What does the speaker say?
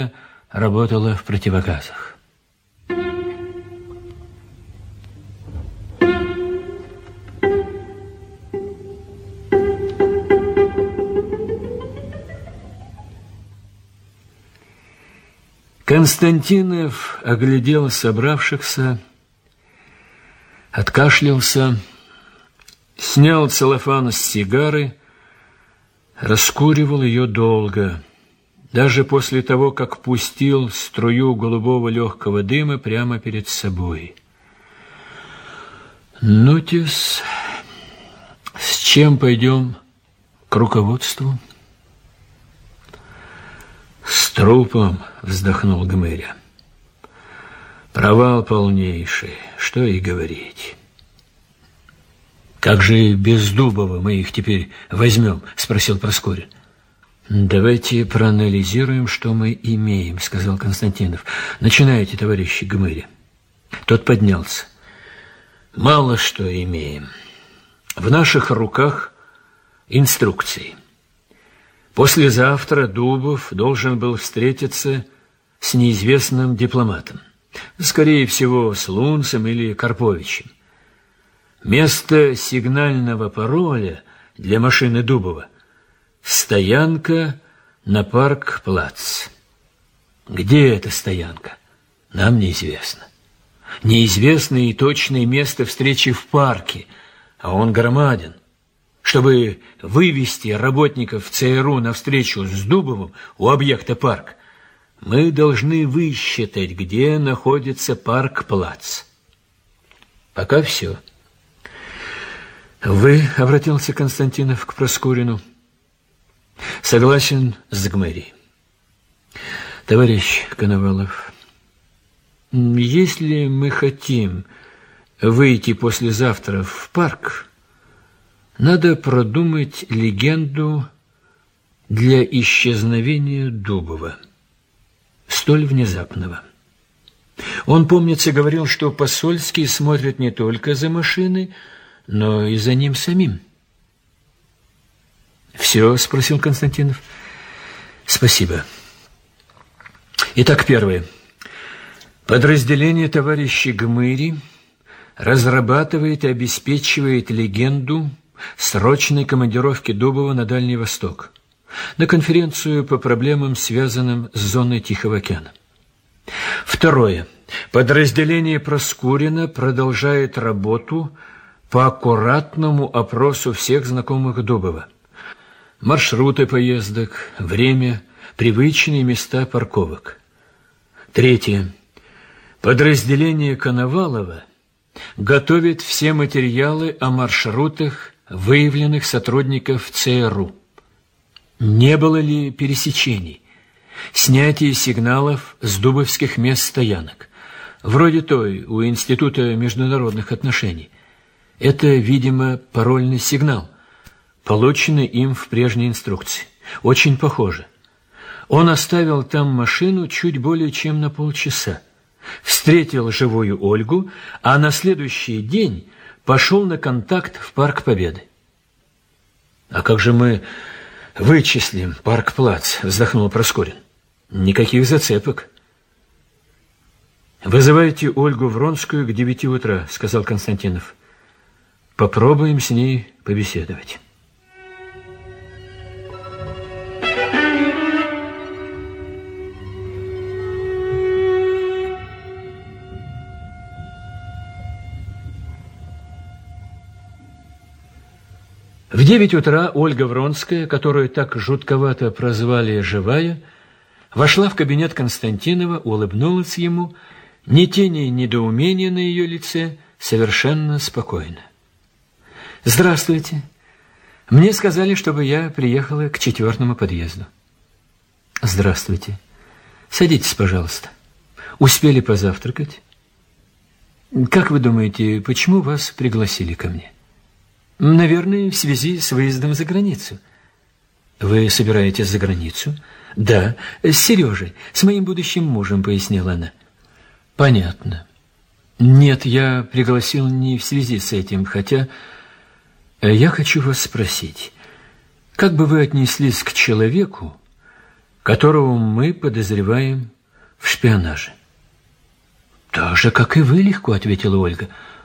работала в противогазах. Константинов оглядел собравшихся, откашлялся, снял целлофан с сигары, раскуривал ее долго, даже после того, как пустил струю голубого легкого дыма прямо перед собой. «Ну-тес, с чем пойдем к руководству?» «С трупом», — вздохнул Гмыря. «Провал полнейший, что и говорить». «Как же без Дубова мы их теперь возьмем?» — спросил Проскурин. «Давайте проанализируем, что мы имеем», — сказал Константинов. «Начинайте, товарищи Гмыря». Тот поднялся. «Мало что имеем. В наших руках инструкции. Послезавтра Дубов должен был встретиться с неизвестным дипломатом. Скорее всего, с Лунцем или Карповичем. Место сигнального пароля для машины Дубова — стоянка на Парк-Плац. Где эта стоянка, нам неизвестно. Неизвестно и точное место встречи в парке, а он громаден. Чтобы вывести работников ЦРУ на встречу с Дубовым у объекта парк, мы должны высчитать, где находится Парк-Плац. Пока все. «Вы», — обратился Константинов к Проскурину, — «согласен с Гмырей. Товарищ Коновалов, если мы хотим выйти послезавтра в парк, надо продумать легенду для исчезновения Дубова, столь внезапного. Он, помнится, говорил, что Посольский смотрит не только за машиной, но и за ним самим». «Все?» — спросил Константинов. «Спасибо. Итак, первое. Подразделение товарища Гмыри разрабатывает и обеспечивает легенду срочной командировки Дубова на Дальний Восток, на конференцию по проблемам, связанным с зоной Тихого океана. Второе. Подразделение Проскурина продолжает работу по аккуратному опросу всех знакомых Дубова. Маршруты поездок, время, привычные места парковок. Третье. Подразделение Коновалова готовит все материалы о маршрутах выявленных сотрудников ЦРУ. Не было ли пересечений? Снятие сигналов с дубовских мест стоянок, вроде той у Института международных отношений. Это, видимо, парольный сигнал, полученный им в прежней инструкции. Очень похоже. Он оставил там машину чуть более чем на полчаса, встретил живую Ольгу, а на следующий день пошел на контакт в Парк Победы. «А как же мы вычислим Парк-Плац?» — вздохнул Проскурин. «Никаких зацепок». «Вызывайте Ольгу Вронскую к 9 утра», — сказал Константинов. «Попробуем с ней побеседовать». В 9 утра Ольга Вронская, которую так жутковато прозвали «Живая», вошла в кабинет Константинова, улыбнулась ему, ни тени недоумения на ее лице, совершенно спокойно. «Здравствуйте. Мне сказали, чтобы я приехала к 4-му подъезду». «Здравствуйте. Садитесь, пожалуйста. Успели позавтракать? Как вы думаете, почему вас пригласили ко мне?» «Наверное, в связи с выездом за границу». «Вы собираетесь за границу?» «Да, с Сережей, с моим будущим мужем», — пояснила она. «Понятно. Нет, я пригласил не в связи с этим, хотя я хочу вас спросить, как бы вы отнеслись к человеку, которого мы подозреваем в шпионаже. «Так же, как и вы, легко», — ответила Ольга.